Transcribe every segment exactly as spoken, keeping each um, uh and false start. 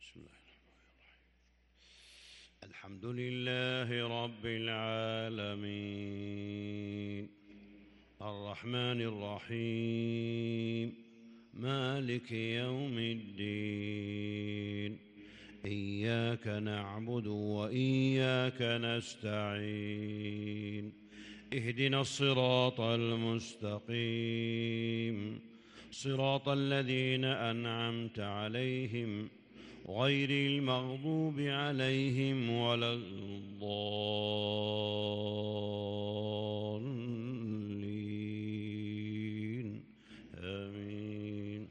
بسم الله الحمد لله رب العالمين الرحمن الرحيم مالك يوم الدين إياك نعبد وإياك نستعين اهدنا الصراط المستقيم صراط الذين أنعمت عليهم غير المغضوب عليهم ولا الضالين آمين.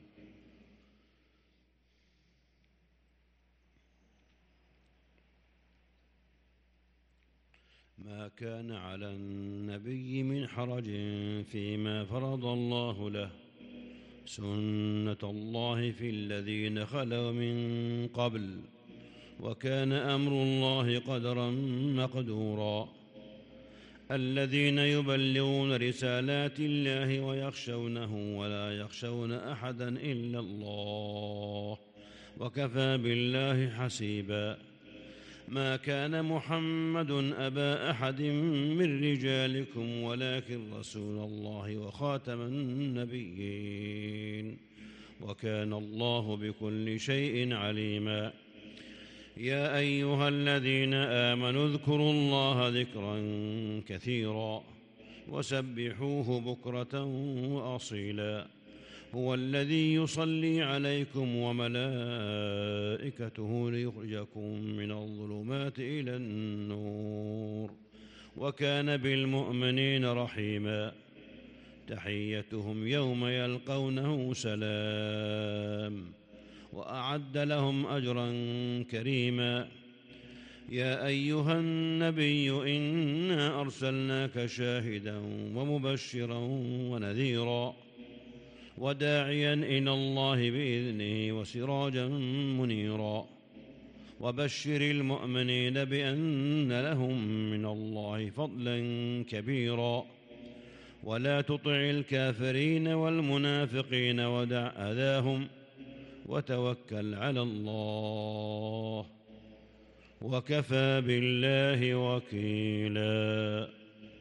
ما كان على النبي من حرج فيما فرض الله له سنة الله في الذين خلوا من قبل وكان أمر الله قدرا مقدورا. الذين يبلغون رسالات الله ويخشونه ولا يخشون أحدا إلا الله وكفى بالله حسيبا. ما كان محمد أبا أحد من رجالكم ولكن رسول الله وخاتم النبيين وكان الله بكل شيء عليما. يا أيها الذين آمنوا اذكروا الله ذكرا كثيرا وسبحوه بكرة وأصيلا. هو الذي يصلي عليكم وملائكته ليخرجكم من الظلمات إلى النور وكان بالمؤمنين رحيما. تحيتهم يوم يلقونه سلام وأعد لهم أجرا كريما. يا أيها النبي إنا أرسلناك شاهدا ومبشرا ونذيرا وداعيا إلى الله بإذنه وسراجا منيرا. وبشر المؤمنين بأن لهم من الله فضلا كبيرا. ولا تطع الكافرين والمنافقين ودع أذاهم وتوكل على الله وكفى بالله وكيلا.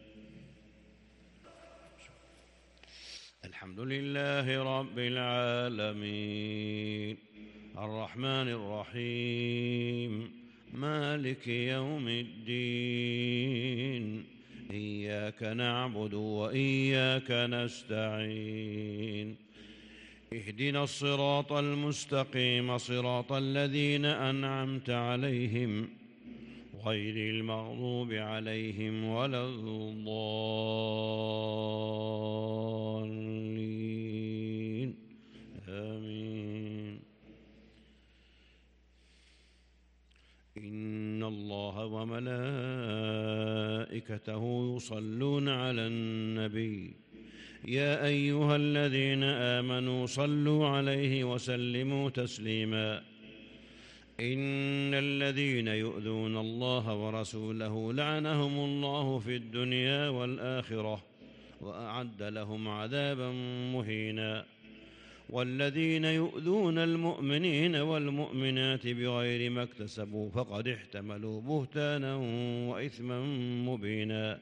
الحمد لله رب العالمين الرحمن الرحيم مالك يوم الدين إياك نعبد وإياك نستعين اهدنا الصراط المستقيم صراط الذين أنعمت عليهم غير المغضوب عليهم ولا الضالين آمين. إن الله وملائكته يصلون على النبي يا أيها الذين آمنوا صلوا عليه وسلموا تسليما. إن الذين يؤذون الله ورسوله لعنهم الله في الدنيا والآخرة وأعد لهم عذابا مهينا. والذين يؤذون المؤمنين والمؤمنات بغير ما اكتسبوا فقد احتملوا بهتانا وإثما مبينا.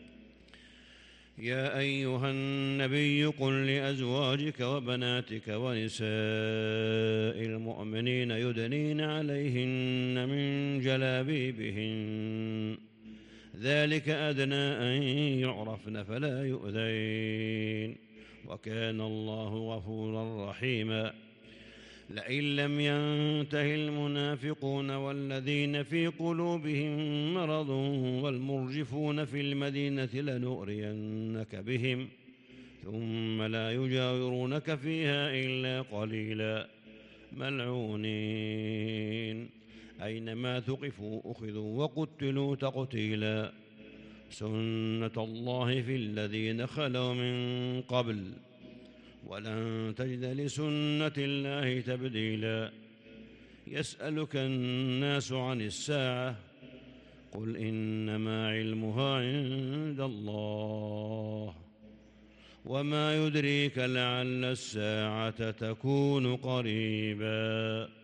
يا أيها النبي قل لأزواجك وبناتك ونساء المؤمنين يدنين عليهن من جلابيبهن ذلك أدنى أن يعرفن فلا يؤذين وكان الله غفورا رحيما. لئن لم ينته المنافقون والذين في قلوبهم مرض والمرجفون في المدينة لنغرينك بهم ثم لا يجاورونك فيها إلا قليلا ملعونين أينما ثقفوا أخذوا وقتلوا تقتيلا. سنة الله في الذين خلوا من قبل ولن تجد لسنة الله تبديلا. يسألك الناس عن الساعة قل إنما علمها عند الله وما يدريك لعل الساعة تكون قريبا.